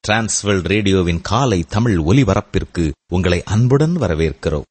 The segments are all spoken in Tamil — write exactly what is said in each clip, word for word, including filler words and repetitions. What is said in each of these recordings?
டிரான்ஸ்வேர்ல்ட் ரேடியோவின் காலை தமிழ் ஒலிபரப்பிற்கு உங்களை அன்புடன் வரவேற்கிறோம்.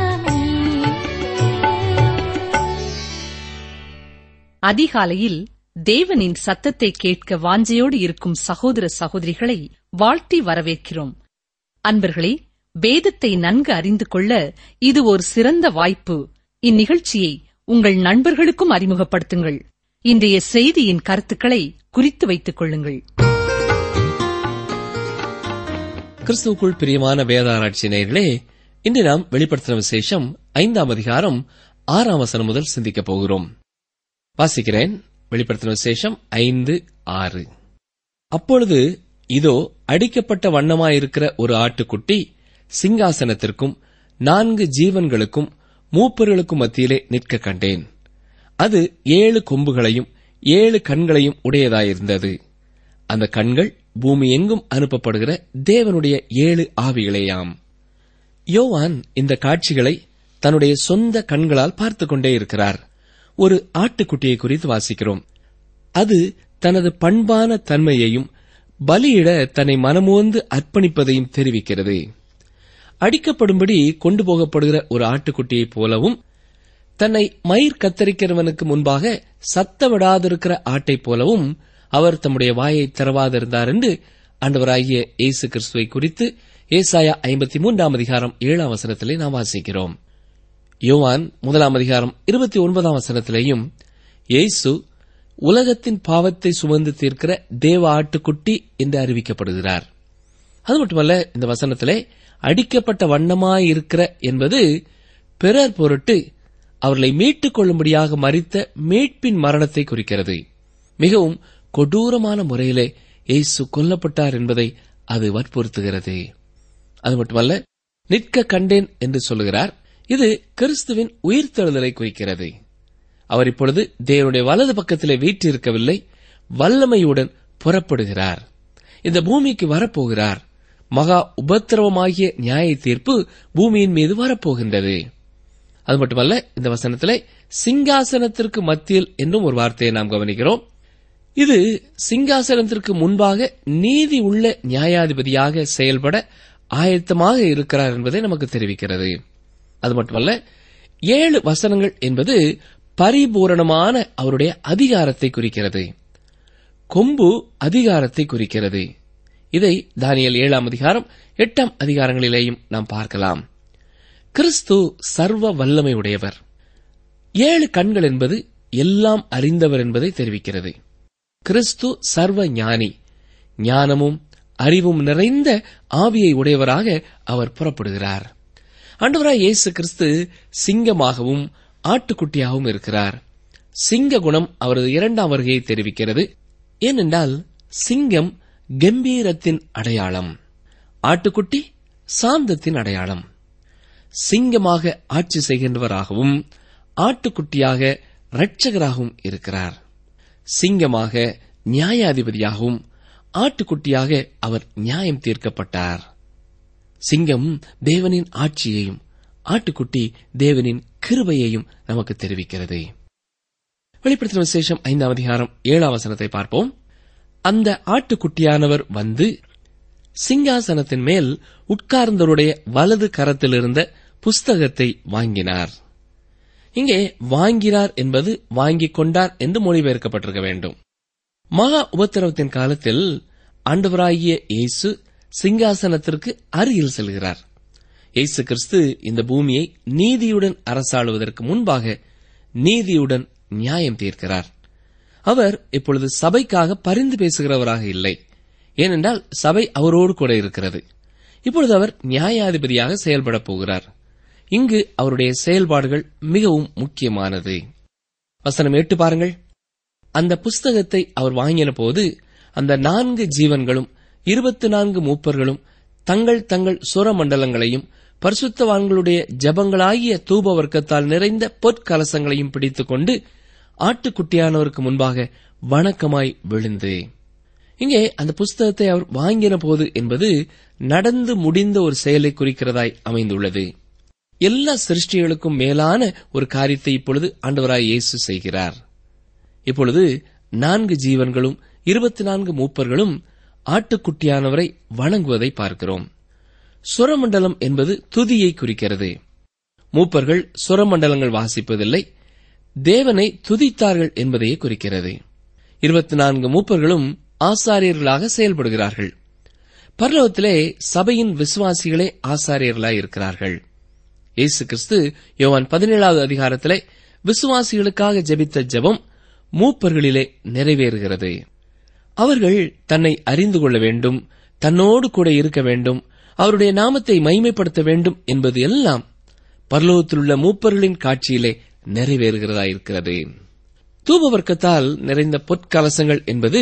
அதிகாலையில் தேவனின் சத்தத்தை கேட்க வாஞ்சையோடு இருக்கும் சகோதர சகோதரிகளை வாழ்த்தி வரவேற்கிறோம். அன்பர்களே, வேதத்தை நன்கு அறிந்து கொள்ள இது ஒரு சிறந்த வாய்ப்பு. இந்நிகழ்ச்சியை உங்கள் நண்பர்களுக்கும் அறிமுகப்படுத்துங்கள். இன்றைய செய்தியின் கருத்துக்களை குறித்து வைத்துக் கொள்ளுங்கள். கிறிஸ்துவுக்குள் பிரியமான வேதாராய்ச்சி நேயர்களே, இன்று நாம் வெளிப்படுத்தின விசேஷம் ஐந்தாம் அதிகாரம் ஆறாம் வசனம் முதல் சிந்திக்கப் போகிறோம். வாசிக்கிறேன். வெளிப்படுத்தின விசேஷம் ஐந்து ஆறு. அப்பொழுது இதோ அடிக்கப்பட்ட வண்ணமாயிருக்கிற ஒரு ஆட்டுக்குட்டி சிங்காசனத்திற்கும் நான்கு ஜீவன்களுக்கும் மூப்பர்களுக்கும் மத்தியிலே நிற்க கண்டேன். அது ஏழு கொம்புகளையும் ஏழு கண்களையும் உடையதாயிருந்தது. அந்த கண்கள் பூமி எங்கும் அனுப்பப்படுகிற தேவனுடைய ஏழு ஆவிகளேயாம். யோவான் இந்த காட்சிகளை தன்னுடைய சொந்த கண்களால் பார்த்துக் கொண்டே இருக்கிறார். ஒரு ஆட்டுக்குட்டியை குறித்து வாசிக்கிறோம். அது தனது பண்பான தன்மையையும் பலியிட தன்னை மனமோந்து அர்ப்பணிப்பதையும் தெரிவிக்கிறது. அடிக்கப்படும்படி கொண்டு போகப்படுகிற ஒரு ஆட்டுக்குட்டியைப் போலவும், தன்னை மயிர் கத்தரிக்கிறவனுக்கு முன்பாக சத்தமிடாதிருக்கிற ஆட்டைப் போலவும் அவர் தம்முடைய வாயை திறவாதிருந்தார் என்று ஆண்டவராகிய இயேசு கிறிஸ்துவை குறித்து ஏசாயா ஐம்பத்தி மூன்றாம் அதிகாரம் ஏழாம் வசனத்திலே நாம் வாசிக்கிறோம். யோவான் முதலாம் அதிகாரம் இருபத்தி ஒன்பதாம் வசனத்திலேயும் இயேசு உலகத்தின் பாவத்தை சுமந்து தீர்க்கிற தேவ ஆட்டுக்குட்டி என்று அறிவிக்கப்படுகிறார். அது மட்டுமல்ல, இந்த வசனத்திலே அடிக்கப்பட்ட வண்ணமாயிருக்கிற என்பது பிறர் பொருட்டு அவர்களை மீட்டுக் கொள்ளும்படியாக மரித்த மீட்பின் மரணத்தை குறிக்கிறது. மிகவும் கொடூரமான முறையிலே இயேசு கொல்லப்பட்டார் என்பதை அது வற்புறுத்துகிறது. அது மட்டுமல்ல, நிற்க கண்டேன் என்று சொல்லுகிறார். இது கிறிஸ்துவின் உயிர்த்தெழுதலை குறிக்கிறது. அவர் இப்பொழுது தேவனுடைய வலது பக்கத்திலே வீற்றிருக்கவில்லை, வல்லமையுடன் புறப்படுகிறார். இந்த பூமிக்கு வரப்போகிறார். மகா உபத்திரவமாகிய நியாய தீர்ப்பு பூமியின் மீது வரப்போகின்றது. அது மட்டுமல்ல, இந்த வசனத்திலே சிங்காசனத்திற்கு மத்தியில் என்றும் ஒரு வார்த்தையை நாம் கவனிக்கிறோம். இது சிங்காசனத்திற்கு முன்பாக நீதி உள்ள நியாயாதிபதியாக செயல்பட ஆயத்தமாக இருக்கிறார் என்பதை நமக்கு தெரிவிக்கிறது. அது மட்டுமல்ல, ஏழு வசனங்கள் என்பது பரிபூரணமான அவருடைய அதிகாரத்தை குறிக்கிறது. கொம்பு அதிகாரத்தை குறிக்கிறது. இதை தானியேல் ஏழாம் அதிகாரம் எட்டாம் அதிகாரங்களிலேயும் நாம் பார்க்கலாம். கிறிஸ்து சர்வ வல்லமை உடையவர். ஏழு கண்கள் என்பது எல்லாம் அறிந்தவர் என்பதை தெரிவிக்கிறது. கிறிஸ்து சர்வ ஞானி, ஞானமும் அறிவும் நிறைந்த ஆவியை உடையவராக அவர் புறப்படுகிறார். ஆண்டவராய் இயேசு கிறிஸ்து சிங்கமாகவும் ஆட்டுக்குட்டியாகவும் இருக்கிறார். சிங்க குணம் அவரது இரண்டாம் வருகையை தெரிவிக்கிறது. ஏனென்றால் சிங்கம் கம்பீரத்தின் அடையாளம், ஆட்டுக்குட்டி சாந்தத்தின் அடையாளம். சிங்கமாக ஆட்சி செய்கின்றவராகவும் ஆட்டுக்குட்டியாக இரட்சகராகவும் இருக்கிறார். சிங்கமாக நியாயாதிபதியாகவும் ஆட்டுக்குட்டியாக அவர் நியாயம் தீர்க்கப்பட்டார். சிங்கம் தேவனின் ஆட்சியையும் ஆட்டுக்குட்டி தேவனின் கிருபையையும் நமக்கு தெரிவிக்கிறது. வெளிப்படுத்தின விசேஷம் ஐந்தாம் அதிகாரம் ஏழாம் வசனத்தை பார்ப்போம். அந்த ஆட்டுக்குட்டியானவர் வந்து சிங்காசனத்தின் மேல் உட்கார்ந்தவருடைய வலது கரத்தில் இருந்த புஸ்தகத்தை வாங்கினார். இங்கே வாங்கினார் என்பது வாங்கிக் கொண்டார் என்று மொழிபெயர்க்கப்பட்டிருக்க வேண்டும். மகா உபத்திரவத்தின் காலத்தில் ஆண்டவராகிய இயேசு சிங்காசனத்திற்கு அருகில் செல்கிறார். இயேசு கிறிஸ்து இந்த பூமியை நீதியுடன் அரசாளுவதற்கு முன்பாக நீதியுடன் நியாயம் தீர்க்கிறார். அவர் இப்பொழுது சபைக்காக பரிந்து பேசுகிறவராக இல்லை. ஏனென்றால் சபை அவரோடு கூட இருக்கிறது. இப்பொழுது அவர் நியாயாதிபதியாக செயல்படப் போகிறார். இங்கு அவருடைய செயல்பாடுகள் மிகவும் முக்கியமானது. வசனம் எட்டு பாருங்கள். அந்த புஸ்தகத்தை அவர் வாங்கின போது அந்த நான்கு ஜீவன்களும் இருபத்தி நான்கு மூப்பர்களும் தங்கள் தங்கள் சுரமண்டலங்களையும் பரிசுத்தவான்களுடைய ஜபங்களாகிய தூப வர்க்கத்தால் நிறைந்த பொற்கலசங்களையும் பிடித்துக் கொண்டு ஆட்டுக்குட்டியானவருக்கு முன்பாக வணக்கமாய் விழுந்து. இங்கே அந்த புஸ்தகத்தை அவர் வாங்கின போது என்பது நடந்து முடிந்த ஒரு செயலை குறிக்கிறதாய் அமைந்துள்ளது. எல்லா சிருஷ்டிகளுக்கும் மேலான ஒரு காரியத்தை இப்பொழுது ஆண்டவராய் இயேசு செய்கிறார். இப்பொழுது நான்கு ஜீவன்களும் இருபத்தி நான்கு மூப்பர்களும் ஆட்டுக்குட்டியானவரை வணங்குவதை பார்க்கிறோம். சுரமண்டலம் என்பது துதியை குறிக்கிறது. மூப்பர்கள் சுரமண்டலங்கள் வாசிப்பதில்லை, தேவனை துதித்தார்கள் என்பதையே குறிக்கிறது. இருபத்தி நான்கு மூப்பர்களும் ஆசாரியர்களாக செயல்படுகிறார்கள். பரலோகத்திலே சபையின் விசுவாசிகளே ஆசாரியர்களாய் இருக்கிறார்கள். இயேசு கிறிஸ்து யோவான் பதினேழாவது அதிகாரத்திலே விசுவாசிகளுக்காக ஜெபித்த ஜெபம் மூப்பர்களிலே நிறைவேறுகிறது. அவர்கள் தன்னை அறிந்து கொள்ள வேண்டும், தன்னோடு கூட இருக்க வேண்டும், அவருடைய நாமத்தை மகிமைப்படுத்த வேண்டும் என்பது எல்லாம் பரலோகத்திலுள்ள மூப்பர்களின் காட்சியிலே நிறைவேறுகிறதாயிருக்கிறது. தூபவர்க்கத்தால் நிறைந்த பொற்கலசங்கள் என்பது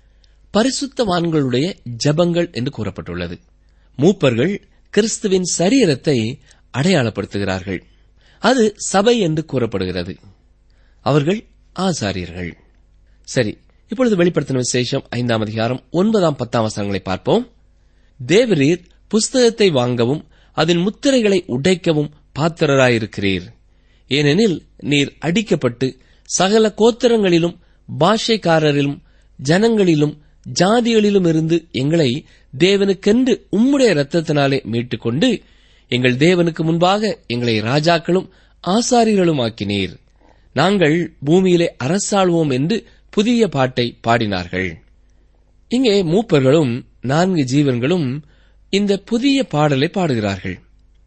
பரிசுத்தவான்களுடைய ஜபங்கள் என்று கூறப்பட்டுள்ளது. மூப்பர்கள் கிறிஸ்துவின் சரீரத்தை அடையாளப்படுத்துகிறார்கள். அது சபை என்று கூறப்படுகிறது. அவர்கள் ஆசாரியர்கள். சரி, இப்பொழுது வெளிப்படுத்தின விசேஷம் ஐந்தாம் அதிகாரம் ஒன்பதாம் பத்தாம் வசனங்களை பார்ப்போம். தேவரீர் புஸ்தகத்தை வாங்கவும் அதன் முத்திரைகளை உடைக்கவும் பாத்திரராயிருக்கிறீர். ஏனெனில் நீர் அடிக்கப்பட்டு சகல கோத்திரங்களிலும் பாஷைக்காரரிலும் ஜனங்களிலும் ஜாதிகளிலும் இருந்து எங்களை தேவனுக்கென்று உம்முடைய இரத்தத்தினாலே மீட்டுக்கொண்டு எங்கள் தேவனுக்கு முன்பாக எங்களை ராஜாக்களும் ஆசாரியர்களும் ஆக்கினீர். நாங்கள் பூமியிலே அரசாளுவோம் என்று புதிய பாட்டை பாடினார்கள். இங்கே மூப்பர்களும் நான்கு ஜீவன்களும் இந்த புதிய பாடலை பாடுகிறார்கள்.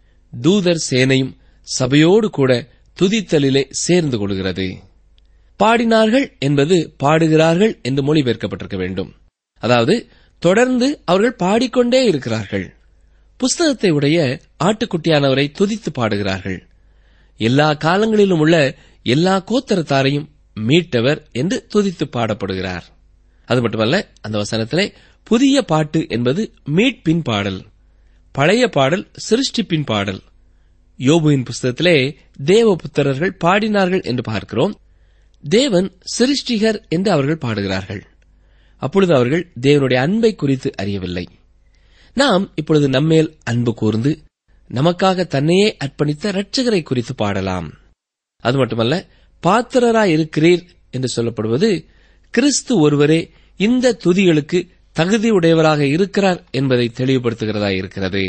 தூதர் சேனையும் சபையோடு கூட துதித்தலிலே சேர்ந்து கொள்கிறது. பாடினார்கள் என்பது பாடுகிறார்கள் என்று மொழிபெயர்க்கப்பட்டிருக்க வேண்டும். அதாவது தொடர்ந்து அவர்கள் பாடிக்கொண்டே இருக்கிறார்கள். புஸ்தகத்தை உடைய ஆட்டுக்குட்டியானவரை துதித்து பாடுகிறார்கள். எல்லா காலங்களிலும் உள்ள எல்லா கோத்திரத்தாரையும் மீட்டவர் என்று துதித்து பாடப்படுகிறார். அது மட்டுமல்ல, அந்த வசனத்திலே புதிய பாட்டு என்பது மீட்பின் பாடல், பழைய பாடல் சிருஷ்டிப்பின் பாடல். யோபுவின் புஸ்தகத்திலே தேவபுத்திரர்கள் பாடினார்கள் என்று பார்க்கிறோம். தேவன் சிருஷ்டிகர் என்று அவர்கள் பாடுகிறார்கள். அப்பொழுது அவர்கள் தேவனுடைய அன்பை குறித்து அறியவில்லை. நாம் இப்பொழுது நம்மேல் அன்பு கூர்ந்து நமக்காக தன்னையே அர்ப்பணித்த இரட்சகரை குறித்து பாடலாம். அது மட்டுமல்ல, பாத்திரராயிருக்கிறீர் என்று சொல்லப்படுவது கிறிஸ்து ஒருவரே இந்த துதிகளுக்கு தகுதியுடையவராக இருக்கிறார் என்பதை தெளிவுபடுத்துகிறதா இருக்கிறது.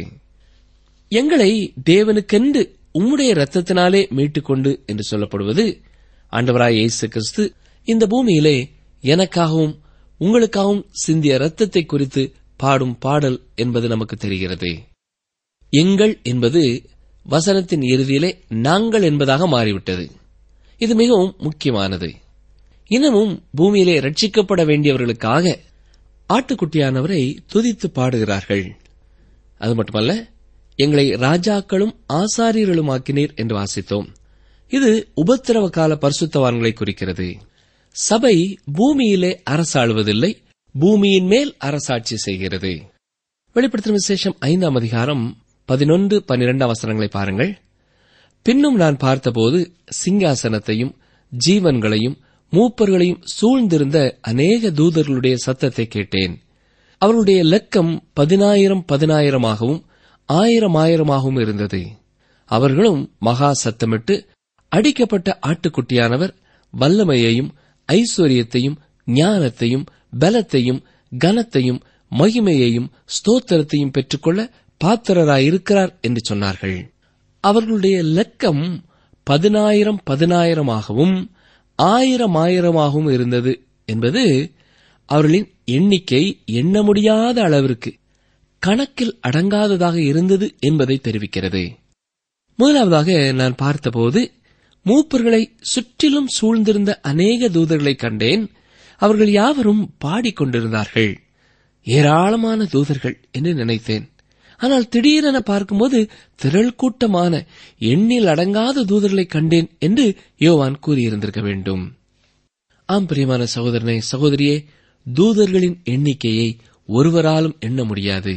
எங்களை தேவனுக்கென்று உம்முடைய இரத்தத்தினாலே மீட்டுக்கொண்டு என்று சொல்லப்படுவது ஆண்டவராய் இயேசு கிறிஸ்து இந்த பூமியிலே எனக்காகவும் உங்களுக்காகவும் சிந்திய இரத்தத்தை குறித்து பாடும் பாடல் என்பது நமக்கு தெரிகிறது. எங்கள் என்பது வசனத்தின் இறுதியிலே நாங்கள் என்பதாக மாறிவிட்டது. இது மிகவும் முக்கியமானது. இன்னமும் பூமியிலே ரட்சிக்கப்பட வேண்டியவர்களுக்காக ஆட்டுக்குட்டியானவரை துதித்து பாடுகிறார்கள். அது மட்டுமல்ல, எங்களை ராஜாக்களும் ஆசாரியர்களுமாக்கினீர் என்று வாசித்தோம். இது உபத்திரவ கால பரிசுத்தவான்களை குறிக்கிறது. சபை பூமியிலே அரசாளுவதில்லை, பூமியின் மேல் அரசாட்சி செய்கிறது. வெளிப்படுத்தின விசேஷம் ஐந்தாம் அதிகாரம் பதினொன்று பன்னிரண்டாம் வசனங்களை பாருங்கள். பின்னும் நான் பார்த்தபோது சிங்காசனத்தையும் ஜீவன்களையும் மூப்பர்களையும் சூழ்ந்திருந்த அநேக தூதர்களுடைய சத்தத்தை கேட்டேன். அவர்களுடைய லக்கம் பதினாயிரம் பதினாயிரமாகவும் ஆயிரம் ஆயிரமாகவும் இருந்தது. அவர்களும் மகா சத்தமிட்டு, அடிக்கப்பட்ட ஆட்டுக்குட்டியானவர் வல்லமையையும் ஐஸ்வர்யத்தையும் ஞானத்தையும் பலத்தையும் கனத்தையும் மகிமையையும் ஸ்தோத்திரத்தையும் பெற்றுக்கொள்ள பாத்திரராயிருக்கிறார் என்று சொன்னார்கள். அவர்களுடைய லக்கம் பதினாயிரம் பதினாயிரமாகவும் ஆயிரம் ஆயிரமாகவும் இருந்தது என்பது அவர்களின் எண்ணிக்கை எண்ண முடியாத அளவிற்கு கணக்கில் அடங்காததாக இருந்தது என்பதை தெரிவிக்கிறது. முதலாவதாக நான் பார்த்தபோது மூப்பர்களை சுற்றிலும் சூழ்ந்திருந்த அநேக தூதர்களை கண்டேன். அவர்கள் யாவரும் பாடிக்கொண்டிருந்தார்கள். ஏராளமான தூதர்கள் என்று நினைத்தேன். ஆனால் திடீரென பார்க்கும்போது திரள் கூட்டமான எண்ணில் அடங்காத தூதர்களை கண்டேன் என்று யோவான் கூறியிருந்திருக்க வேண்டும். ஆம் பிரியமான சகோதரனே, சகோதரியே, தூதர்களின் எண்ணிக்கையை ஒருவராலும் எண்ண முடியாது.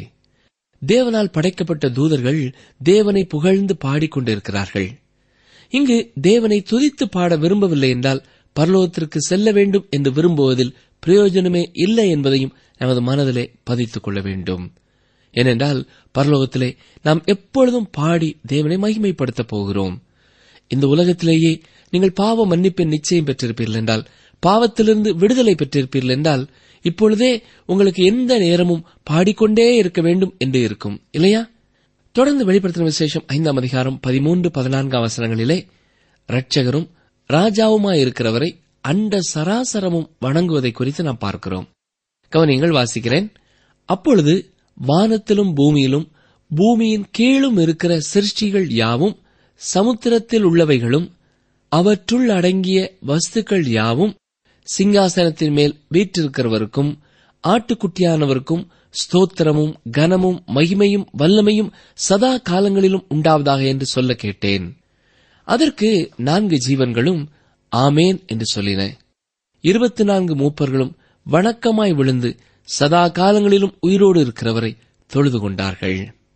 தேவனால் படைக்கப்பட்ட தூதர்கள் தேவனை புகழ்ந்து பாடிக்கொண்டிருக்கிறார்கள். இங்கு தேவனை துதித்து பாட விரும்பவில்லை என்றால் பரலோகத்திற்கு செல்ல வேண்டும் என்று விரும்புவதில் பிரயோஜனமே இல்லை என்பதையும் நமது மனதிலே பதித்துக் கொள்ள வேண்டும். ஏனென்றால் பரலோகத்திலே நாம் எப்பொழுதும் பாடி தேவனை மகிமைப்படுத்தப் போகிறோம். இந்த உலகத்திலேயே நீங்கள் பாவ மன்னிப்பின் நிச்சயம் பெற்றிருப்பீர்கள் என்றால், பாவத்திலிருந்து விடுதலை பெற்றிருப்பீர்கள் என்றால், இப்பொழுதே உங்களுக்கு எந்த நேரமும் பாடிக்கொண்டே இருக்க வேண்டும் என்று இருக்கும், இல்லையா? தொடர்ந்து வெளிப்படுத்தின விசேஷம் ஐந்தாம் அதிகாரம் பதிமூன்று பதினான்காம் வசனங்களிலே இரட்சகரும் ராஜாவுமாயிருக்கிறவரை அண்ட சராசரமும் வணங்குவதை குறித்து நாம் பார்க்கிறோம். கவனியங்கள், வாசிக்கிறேன். அப்பொழுது வானத்திலும் பூமியிலும் பூமியின் கீழும் இருக்கிற சிருஷ்டிகள் யாவும், சமுத்திரத்தில் உள்ளவைகளும் அவற்றுள் அடங்கிய வஸ்துக்கள் யாவும் சிங்காசனத்தின் மேல் வீற்றிருக்கிறவருக்கும் ஆட்டுக்குட்டியானவருக்கும் ஸ்தோத்திரமும் கனமும் மகிமையும் வல்லமையும் சதா காலங்களிலும் உண்டாவதாக என்று சொல்ல கேட்டேன். அதற்கு நான்கு ஜீவன்களும் ஆமேன் என்று சொல்லின. இருபத்தி நான்கு மூப்பர்களும் வணக்கமாய் விழுந்து சதா காலங்களிலும் உயிரோடு இருக்கிறவரை தொழுது கொண்டார்கள்.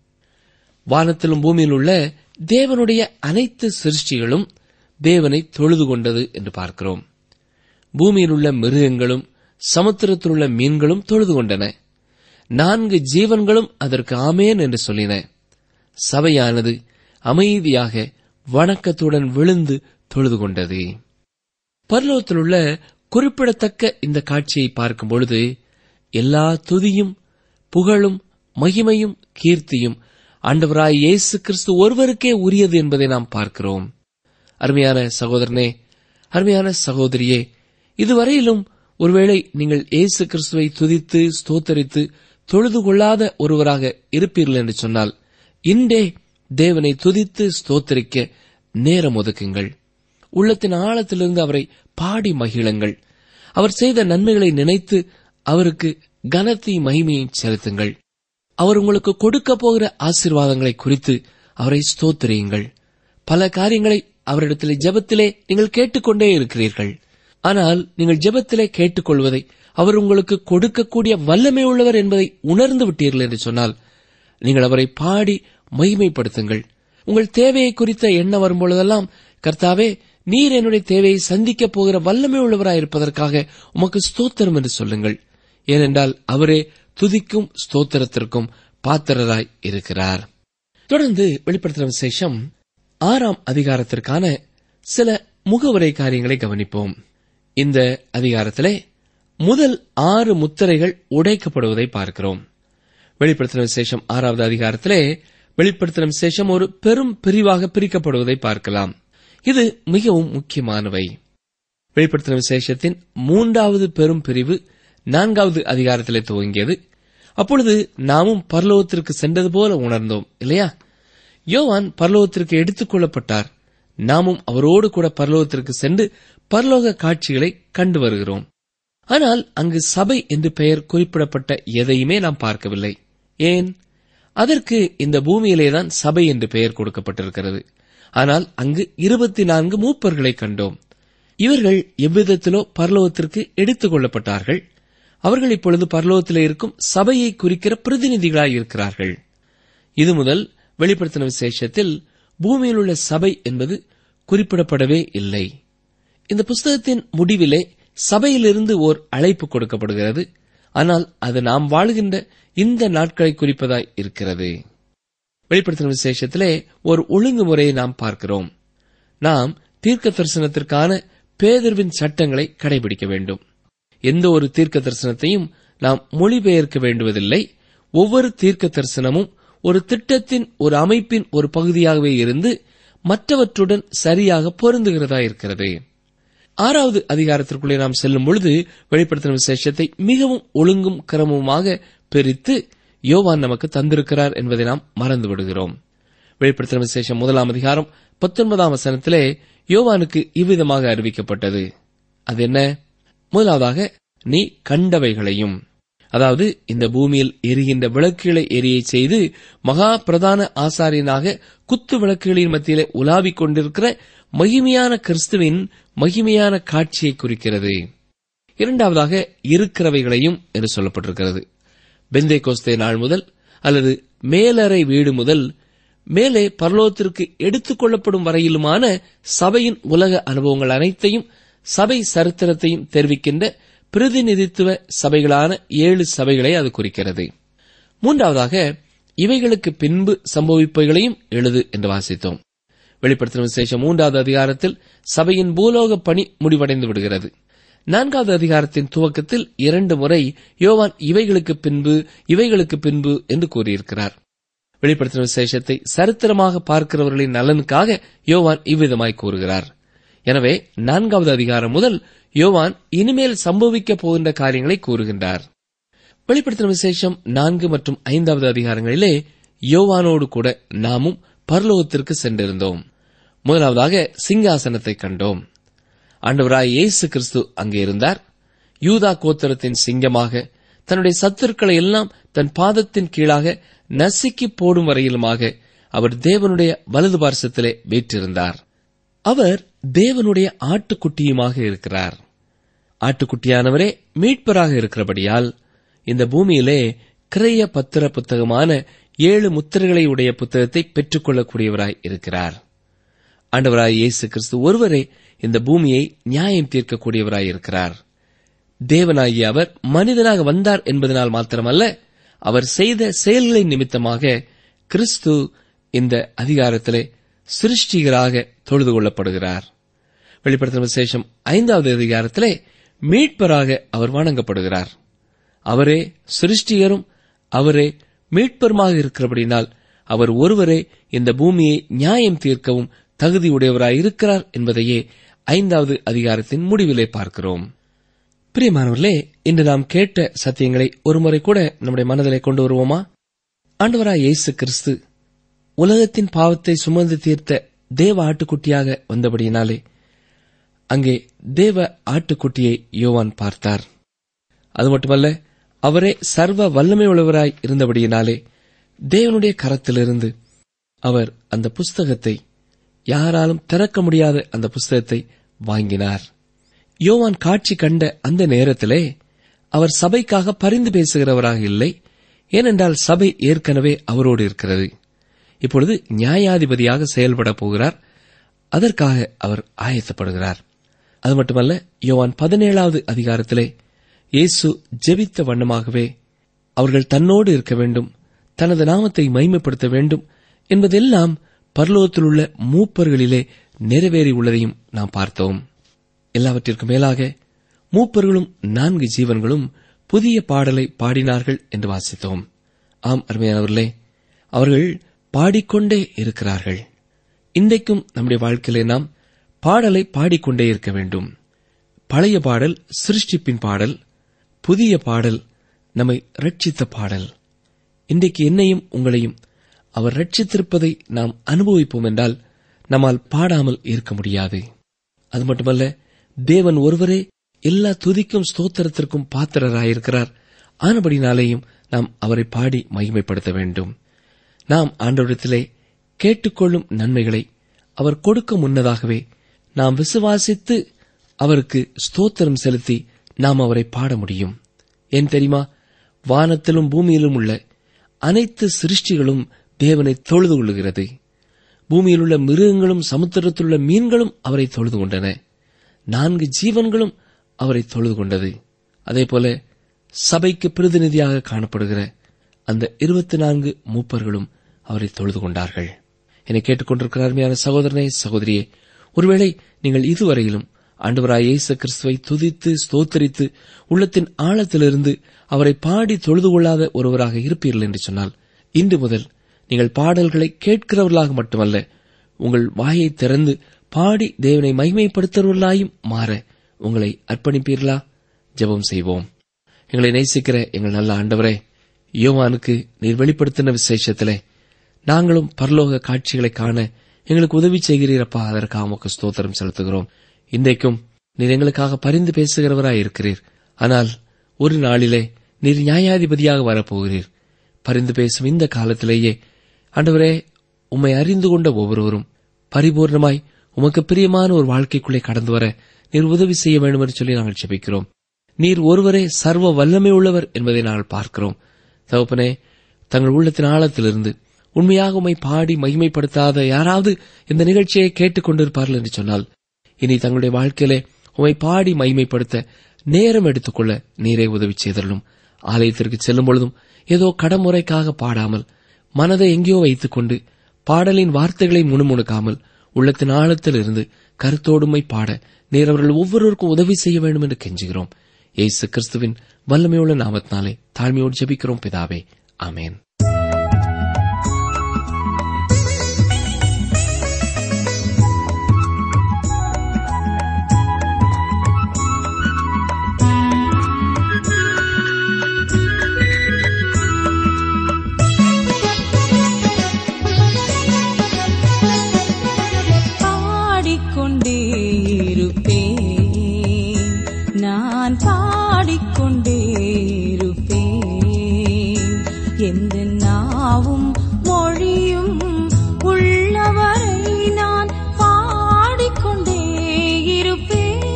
வானத்திலும் பூமியில் உள்ள தேவனுடைய அனைத்து சிருஷ்டிகளும் தேவனை தொழுது கொண்டது என்று பார்க்கிறோம். பூமியில் உள்ள மிருகங்களும் சமுத்திரத்தில் உள்ள மீன்களும் தொழுது கொண்டன. நான்கு ஜீவன்களும் அதற்கு ஆமேன் என்று சொல்லின. சபையானது அமைதியாக வணக்கத்துடன் விழுந்து தொழுது கொண்டது. பரலோகத்தில் உள்ள குறிப்பிடத்தக்க இந்த காட்சியை பார்க்கும் பொழுது எல்லா துதியும் புகழும் மகிமையும் கீர்த்தியும் ஆண்டவராய் இயேசு கிறிஸ்து ஒருவருக்கே உரியது என்பதை நாம் பார்க்கிறோம். அருமையான சகோதரனே, அருமையான சகோதரியே, இதுவரையிலும் ஒருவேளை நீங்கள் இயேசு கிறிஸ்துவை துதித்து ஸ்தோத்தரித்து தொழுது கொள்ளாத ஒருவராக இருப்பீர்கள் என்று சொன்னால், இன்றே தேவனை துதித்து ஸ்தோத்தரிக்க நேரம் ஒதுக்குங்கள். உள்ளத்தின் ஆழத்திலிருந்து அவரை பாடி மகிழுங்கள். அவர் செய்த நன்மைகளை நினைத்து அவருக்கு கனத்தை மகிமையை செலுத்துங்கள். அவர் உங்களுக்கு கொடுக்க போகிற ஆசீர்வாதங்களை குறித்து அவரை ஸ்தோத்திரியுங்கள். பல காரியங்களை அவரிடத்திலே ஜெபத்திலே நீங்கள் கேட்டுக்கொண்டே இருக்கிறீர்கள். ஆனால் நீங்கள் ஜெபத்திலே கேட்டுக்கொள்வதை அவர் உங்களுக்கு கொடுக்கக்கூடிய வல்லமை உள்ளவர் என்பதை உணர்ந்து விட்டீர்கள் என்று சொன்னால், நீங்கள் அவரை பாடி மகிமைப்படுத்துங்கள். உங்கள் தேவையை குறித்த எண்ணம் வரும்பொழுதெல்லாம், கர்த்தாவே, நீர் என்னுடைய தேவையை சந்திக்கப் போகிற வல்லமை உள்ளவராயிருப்பதற்காக உமக்கு ஸ்தோத்திரம் என்று சொல்லுங்கள். ஏனென்றால் அவரே துதிக்கும் ஸ்தோத்திரத்திற்கும் பாத்திரராய் இருக்கிறார். தொடர்ந்து வெளிப்படுத்தின விசேஷம் ஆறாம் அதிகாரத்திற்கான சில முகவுரை காரியங்களை கவனிப்போம். இந்த அதிகாரத்திலே முதல் ஆறு முத்திரைகள் உடைக்கப்படுவதை பார்க்கிறோம். வெளிப்படுத்தின விசேஷம் ஆறாவது அதிகாரத்திலே வெளிப்படுத்தின விசேஷம் ஒரு பெரும் பிரிவாக பிரிக்கப்படுவதை பார்க்கலாம். இது மிகவும் முக்கியமானவை. வெளிப்படுத்தின விசேஷத்தின் மூன்றாவது பெரும் பிரிவு நான்காவது அதிகாரத்திலே துவங்கியது. அப்பொழுது நாமும் பரலோகத்திற்கு சென்றது போல உணர்ந்தோம், இல்லையா? யோவான் பரலோகத்திற்கு எடுத்துக் கொள்ளப்பட்டார். நாமும் அவரோடு கூட பரலோகத்திற்கு சென்று பரலோக காட்சிகளை கண்டு வருகிறோம். ஆனால் அங்கு சபை என்று பெயர் குறிப்பிடப்பட்ட எதையுமே நாம் பார்க்கவில்லை. ஏன்? அதற்கு இந்த பூமியிலேதான் சபை என்று பெயர் கொடுக்கப்பட்டிருக்கிறது. ஆனால் அங்கு இருபத்தி நான்கு மூப்பர்களை கண்டோம். இவர்கள் எவ்விதத்திலோ பரலோகத்திற்கு எடுத்துக் கொள்ளப்பட்டார்கள். அவர்கள் இப்பொழுது பரலோகத்திலே இருக்கும் சபையை குறிக்கிற பிரதிநிதிகளாய் இருக்கிறார்கள். இது முதல் வெளிப்படுத்தின விசேஷத்தில் பூமியில் உள்ள சபை என்பது குறிப்பிடப்படவே இல்லை. இந்த புஸ்தகத்தின் முடிவிலே சபையிலிருந்து ஓர் அழைப்பு கொடுக்கப்படுகிறது. ஆனால் அது நாம் வாழ்கின்ற இந்த நாட்களை குறிப்பதாய் இருக்கிறது. வெளிப்படுத்தின விசேஷத்திலே ஒரு ஒழுங்குமுறையை நாம் பார்க்கிறோம். நாம் தீர்க்க தரிசனத்திற்கான பேதுருவின் சட்டங்களை கடைபிடிக்க வேண்டும். எந்த ஒரு தீர்க்க தரிசனத்தையும் நாம் மொழிபெயர்க்க வேண்டுவதில்லை. ஒவ்வொரு தீர்க்க தரிசனமும் ஒரு திட்டத்தின் ஒரு அமைப்பின் ஒரு பகுதியாகவே இருந்து மற்றவற்றுடன் சரியாக பொருந்துகிறதா இருக்கிறது. ஆறாவது அதிகாரத்திற்குள்ளே நாம் செல்லும் பொழுது வெளிப்படுத்தின விசேஷத்தை மிகவும் ஒழுங்கும் கிரமமாக பிரித்து யோவான் நமக்கு தந்திருக்கிறார் என்பதை நாம் மறந்து விடுகிறோம். வெளிப்படுத்தின விசேஷம் முதலாம் அதிகாரம் பத்தொன்பதாம் வசனத்திலே யோவானுக்கு இவ்விதமாக அறிவிக்கப்பட்டது. அது என்ன? முதலாவதாக, நீ கண்டவைகளையும், அதாவது இந்த பூமியில் எரிகின்ற விளக்குகளை எரிய செய்து மகா பிரதான ஆசாரியனாக குத்து விளக்குகளின் மத்தியிலே உலாவிக் கொண்டிருக்கிற மகிமையான கிறிஸ்துவின் மகிமையான காட்சியை குறிக்கிறது. இரண்டாவதாக, இருக்கிறவைகளையும் என்று சொல்லப்பட்டிருக்கிறது. பெந்தேகோஸ்தே நாள் முதல் அல்லது மேலறை வீடு முதல் மேலே பரலோகத்திற்கு எடுத்துக் கொள்ளப்படும் வரையிலுமான சபையின் உலக அனுபவங்கள் அனைத்தையும் சபை சரித்திரத்தையும் தெரிவிக்கின்ற பிரதிநிதித்துவ சபைகளான ஏழு சபைகளை அது குறிக்கிறது. மூன்றாவதாக, இவைகளுக்கு பின்பு சம்பவிப்பவைகளையும் எழுது என்று வாசித்தோம். வெளிப்படுத்தின விசேஷம் மூன்றாவது அதிகாரத்தில் சபையின் பூலோக பணி முடிவடைந்து விடுகிறது. நான்காவது அதிகாரத்தின் துவக்கத்தில் இரண்டு முறை யோவான் இவைகளுக்கு பின்பு இவைகளுக்கு பின்பு என்று கூறியிருக்கிறார். வெளிப்படுத்தின விசேஷத்தை சரித்திரமாக பார்க்கிறவர்களின் நலனுக்காக யோவான் இவ்விதமாய் கூறுகிறார். எனவே நான்காவது அதிகாரம் முதல் யோவான் இனிமேல் சம்பவிக்கப் போகின்ற காரியங்களை கூறுகின்றார். வெளிப்படுத்தின விசேஷம் நான்கு மற்றும் ஐந்தாவது அதிகாரங்களிலே யோவானோடு கூட நாமும் பரலோகத்திற்கு சென்றிருந்தோம். முதலாவதாக சிங்காசனத்தை கண்டோம். ஆண்டவராய் இயேசு கிறிஸ்து அங்கே இருந்தார். யூதா கோத்திரத்தின் சிங்கமாக தன்னுடைய சத்துருக்களை எல்லாம் தன் பாதத்தின் கீழாக நசுக்கி போடும் வரையிலுமாக அவர் தேவனுடைய வலது பார்சத்திலே வீற்றிருந்தார். அவர் தேவனுடைய ஆட்டுக்குட்டியுமாக இருக்கிறார். ஆட்டுக்குட்டியானவரே மீட்பராக இருக்கிறபடியால் இந்த பூமியிலே கிரய பத்திர புத்தகமான ஏழு முத்திரைகளை உடைய புத்தகத்தை பெற்றுக் கொள்ளக்கூடியவராய் இருக்கிறார். ஆண்டவராய் இயேசு கிறிஸ்து ஒருவரே இந்த பூமியை நியாயம் தீர்க்கக்கூடியவராய் இருக்கிறார். தேவனாகிய அவர் மனிதனாக வந்தார் என்பதனால் மாத்திரமல்ல, அவர் செய்த செயல்களின் நிமித்தமாக கிறிஸ்து இந்த அதிகாரத்திலே சிருஷ்டிகராக தொழுது கொள்ளப்படுகிறார். வெளிப்படுத்தின விசேஷம் ஐந்தாவது அதிகாரத்திலே மீட்பராக அவர் வணங்கப்படுகிறார். அவரே சிருஷ்டிகரும் அவரே மீட்பருமாக இருக்கிறபடினால் அவர் ஒருவரே இந்த பூமியை நியாயம் தீர்க்கவும் தகுதியுடையவராய் இருக்கிறார் என்பதையே ஐந்தாவது அதிகாரத்தின் முடிவிலே பார்க்கிறோம். பிரியமானவர்களே, இன்று நாம் கேட்ட சத்தியங்களை ஒருமுறை கூட நம்முடைய மனதிலே கொண்டு வருவோமா? ஆண்டவராய் இயேசு கிறிஸ்து உலகத்தின் பாவத்தை சுமந்து தீர்த்த தேவ ஆட்டுக்குட்டியாக வந்தபடியினாலே அங்கே தேவ ஆட்டுக்குட்டியை யோவான் பார்த்தார். அது மட்டுமல்ல, அவரே சர்வ வல்லமை உள்ளவராய் இருந்தபடியினாலே தேவனுடைய கரத்திலிருந்து அவர் அந்த புஸ்தகத்தை, யாராலும் திறக்க முடியாத அந்த புஸ்தகத்தை வாங்கினார். யோவான் காட்சி கண்ட அந்த நேரத்திலே அவர் சபைக்காக பரிந்து பேசுகிறவராக இல்லை. ஏனென்றால் சபை ஏற்கனவே அவரோடு இருக்கிறது. இப்பொழுது நியாயாதிபதியாக செயல்பட போகிறார். அதற்காக அவர் ஆயத்தப்படுகிறார். அது மட்டுமல்ல, யோவான் பதினேழாவது அதிகாரத்திலே இயேசு ஜெபித்த வண்ணமாகவே அவர்கள் தன்னோடு இருக்க வேண்டும், தனது நாமத்தை மகிமைப்படுத்த வேண்டும் என்பதெல்லாம் பரலோகத்திலுள்ள மூப்பர்களிலே நிறைவேறி உள்ளதையும் நாம் பார்த்தோம். எல்லாவற்றிற்கும் மேலாக மூப்பர்களும் நான்கு ஜீவன்களும் புதிய பாடலை பாடினார்கள் என்று வாசித்தோம். ஆம் அருமையானவர்களே, அவர்கள் பாடிக்கொண்டே இருக்கிறார்கள். இன்றைக்கும் நம்முடைய வாழ்க்கையிலே நாம் பாடலை பாடிக்கொண்டே இருக்க வேண்டும். பழைய பாடல் சிருஷ்டிப்பின் பாடல், புதிய பாடல் நம்மை ரட்சித்த பாடல். இன்றைக்கு என்னையும் உங்களையும் அவர் ரட்சித்திருப்பதை நாம் அனுபவிப்போம் என்றால் நம்மால் பாடாமல் இருக்க முடியாது. அது மட்டுமல்ல, தேவன் ஒருவரே எல்லா துதிக்கும் ஸ்தோத்திரத்திற்கும் பாத்திரராயிருக்கிறார். ஆனபடினாலேயும் நாம் அவரை பாடி மகிமைப்படுத்த வேண்டும். நாம் ஆண்டவரிடத்திலே கேட்டுக்கொள்ளும் நன்மைகளை அவர் கொடுக்க முன்னதாகவே நாம் விசுவாசித்து அவருக்கு ஸ்தோத்திரம் செலுத்தி நாம் அவரை பாட முடியும். ஏன் தெரியுமா? வானத்திலும் பூமியிலும் உள்ள அனைத்து சிருஷ்டிகளும் தேவனை தொழுது கொள்ளுகிறது. பூமியில் உள்ள மிருகங்களும் சமுத்திரத்திலுள்ள மீன்களும் அவரை தொழுது கொண்டன. நான்கு ஜீவன்களும் அவரை தொழுது கொண்டது. அதேபோல சபைக்கு பிரதிநிதியாக காணப்படுகிற அந்த இருபத்தி நான்கு மூப்பர்களும் அவரை தொழுது கொண்டார்கள். என்னை கேட்டுக்கொண்டிருக்கிற அருமையான சகோதரனே, சகோதரியே, ஒருவேளை நீங்கள் இதுவரையிலும் ஆண்டவராய் இயேசு கிறிஸ்துவை துதித்து ஸ்தோத்தரித்து உள்ளத்தின் ஆழத்திலிருந்து அவரை பாடி தொழுது கொள்ளாத ஒருவராக இருப்பீர்கள் என்று சொன்னால், இன்று முதல் நீங்கள் பாடல்களை கேட்கிறவர்களாக மட்டுமல்ல, உங்கள் வாயை திறந்து பாடி தேவனை மகிமைப்படுத்துவர்களாயும் மாற உங்களை அர்ப்பணிப்பீர்களா? ஜெபம் செய்வோம். எங்களை நேசிக்கிற எங்கள் நல்ல ஆண்டவரே, யோவானுக்கு நீர் வெளிப்படுத்தின விசேஷத்திலே நாங்களும் பரலோக காட்சிகளை காண எங்களுக்கு உதவி செய்கிறீரப்பா. அதற்காக உமக்கு ஸ்தோத்திரம் செலுத்துகிறோம். இன்றைக்கும் நீர் எங்களுக்காக பரிந்து பேசுகிறவராய் இருக்கிறீர். ஆனால் ஒரு நாளிலே நீர் நியாயாதிபதியாக வரப்போகிறீர். பரிந்து பேசும் இந்த காலத்திலேயே ஆண்டவரே, உம்மை அறிந்து கொண்ட ஒவ்வொருவரும் பரிபூர்ணமாய் உமக்கு பிரியமான ஒரு வாழ்க்கைக்குள்ளே கடந்து வர நீர் உதவி செய்ய வேண்டும் என்று சொல்லி நாங்கள் ஜெபிக்கிறோம். நீர் ஒருவரே சர்வ வல்லமை உள்ளவர் என்பதை நாங்கள் பார்க்கிறோம். தகப்பனே, தங்கள் உள்ளத்தின் ஆழத்திலிருந்து உண்மையாக உம்மை பாடி மகிமைப்படுத்தாத யாராவது இந்த நிகழ்ச்சியை கேட்டுக் கொண்டிருப்பார்கள் என்று சொன்னால், இனி தங்களுடைய வாழ்க்கையிலே உம்மை பாடி மகிமைப்படுத்த நேரம் எடுத்துக்கொள்ள நீரே உதவி செய்தருளும். ஆலயத்திற்கு செல்லும் பொழுதும் ஏதோ கடமுறைக்காக பாடாமல், மனதை எங்கேயோ வைத்துக் கொண்டு பாடலின் வார்த்தைகளை முணுமுணுக்காமல் உள்ளத்தின் ஆழத்தில் இருந்து கருத்தோடுமை பாட நீர் அவர்கள் ஒவ்வொருவருக்கும் உதவி செய்ய வேண்டும் என்று கெஞ்சுகிறோம். இயேசு கிறிஸ்துவின் வல்லமையுள்ள நாமத்தினாலே தாழ்மையோடு ஜெபிக்கிறோம் பிதாவே, ஆமென். எந்த நாவும் மொழியும் உள்ளவரை நான் பாடிக்கொண்டே இருப்பேன்,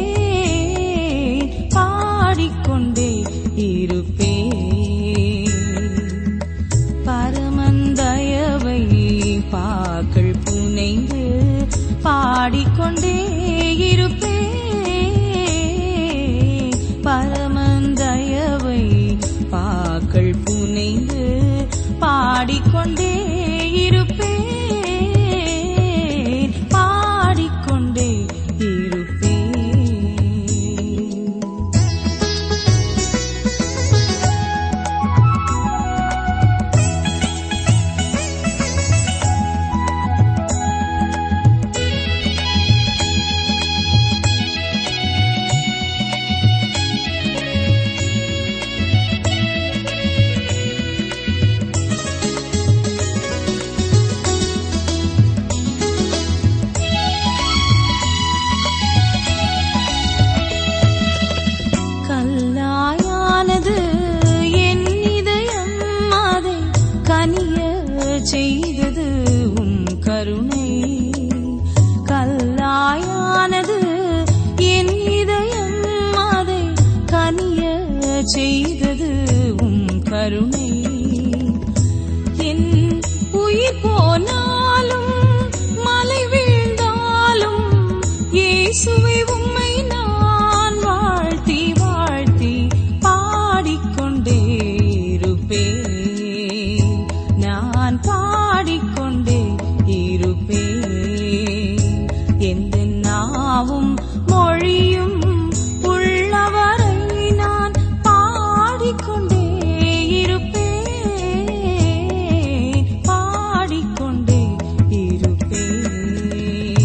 பாடிக்கொண்டே இருப்பேன். பரமந்தயவை பாக்கள் புனைந்து பாடிக்கொண்டே இருப்பேன், பரமந்தயவை பாக்கள் புனைந்து பாடிக்கொண்டே இருப்பேன், பாடிக்கொண்டே இருப்பேன். கல்லாயானது என் இதயம், அதை கனிய செய்தது உம் கருணை. கல்லாயானது என் இதயம், அதை கனிய செய்தது உம் கருணை. என் உயிர் போனாலும் மலை வீழ்ந்தாலும் இயேசுவே உம்மை நான் வாழ்த்தி வாழ்த்தி பாடிக்கொண்டே இருப்பேன், நான் பாடிக்கொண்டே இருப்பேன். எந்த நாவும் மொழியும் உள்ளவரை நான் பாடிக்கொண்டே இருப்பேன், பாடிக்கொண்டே இருப்பேன்.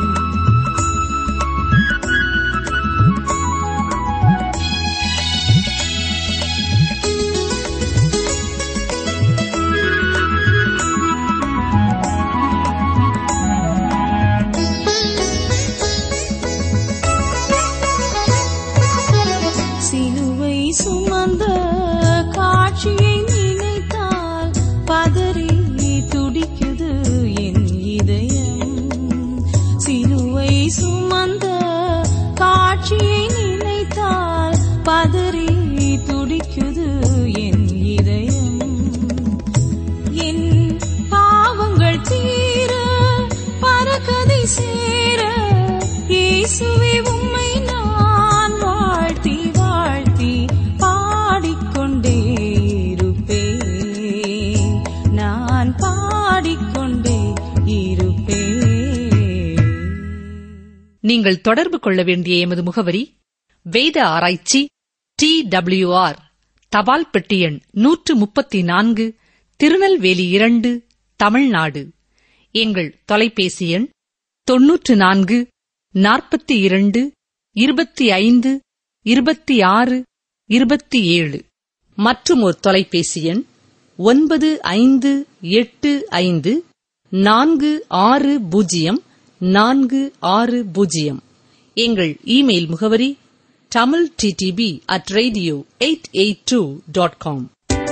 சிலுவை சுமந்த காட்சியை நினைத்தால் பதறி துடிக்குது என் இதயம். சிலுவை சுமந்த காட்சியை நினைத்தால் பதறி துடிக்குது என் இதயம். என் பாவங்கள் தீர பரகதி சேர இயேசுவே உம்மை நான் வாழ்த்தி வாழ்த்தி பாடிக்கொண்டே இருப்பேன், நான் பாடிக்கொண்டே இருப்பேன். நீங்கள் தொடர்பு கொள்ள வேண்டிய எமது முகவரி: வேத ஆராய்ச்சி, டி டபிள்யூ ஆர், தபால் பெட்டி எண் நூற்று முப்பத்தி நான்கு, திருநெல்வேலி இரண்டு, தமிழ்நாடு. எங்கள் தொலைபேசி எண் தொன்னூற்று நான்கு நாற்பத்தி இரண்டு இருபத்தி ஐந்து இருபத்தி ஆறு இருபத்தி ஏழு. மற்றும் ஒரு தொலைபேசி எண் ஒன்பது ஐந்து எட்டு ஐந்து நான்கு ஆறு பூஜ்ஜியம் நான்கு ஆறு பூஜ்ஜியம். எங்கள் இமெயில் முகவரி Tamil DTP at radio eight eight two dot com.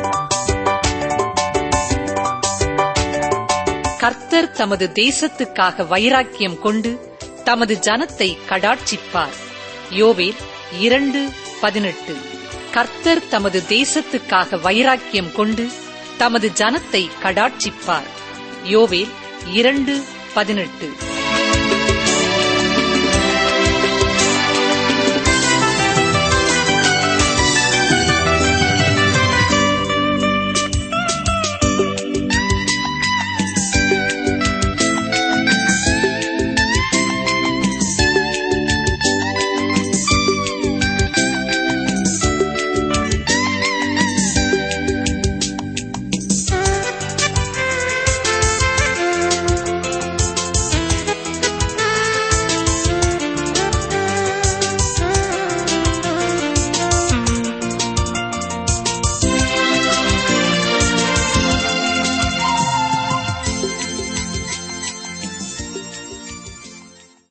கர்த்தர் தமது தேசத்துக்காக வைராக்கியம் கொண்டு தமது ஜனத்தை கடாட்சிப்பார். யோவேல் இரண்டு பதினெட்டு. கர்த்தர் தமது தேசத்துக்காக வைராக்கியம் கொண்டு தமது ஜனத்தை கடாட்சிப்பார். யோவேல் இரண்டு பதினெட்டு.